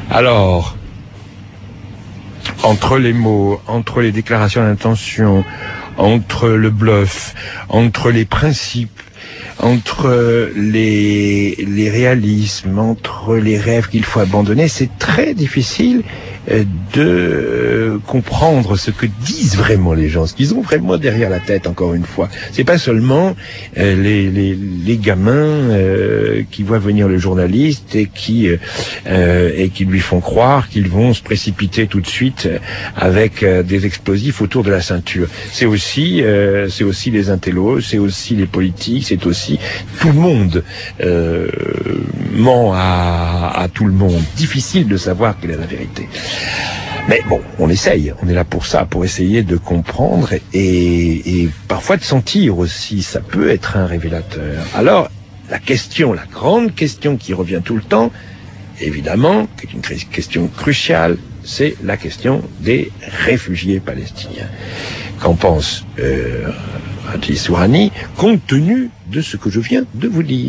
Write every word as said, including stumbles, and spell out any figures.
Alors, entre les mots, entre les déclarations d'intention, entre le bluff, entre les principes, entre les, les réalismes, entre les rêves qu'il faut abandonner, c'est très difficile de comprendre ce que disent vraiment les gens, ce qu'ils ont vraiment derrière la tête, encore une fois. C'est pas seulement euh, les, les, les gamins euh, qui voient venir le journaliste et qui, euh, et qui lui font croire qu'ils vont se précipiter tout de suite avec euh, des explosifs autour de la ceinture. C'est aussi, euh, c'est aussi les intellos, c'est aussi les politiques, c'est aussi tout le monde euh, ment à, à tout le monde. Difficile de savoir quelle est la vérité. Mais bon, on essaye, on est là pour ça, pour essayer de comprendre et, et parfois de sentir aussi, ça peut être un révélateur. Alors, la question, la grande question qui revient tout le temps, évidemment, qui est une question cruciale, c'est la question des réfugiés palestiniens. Qu'en pense euh, Rajii Sourani, compte tenu de ce que je viens de vous dire ?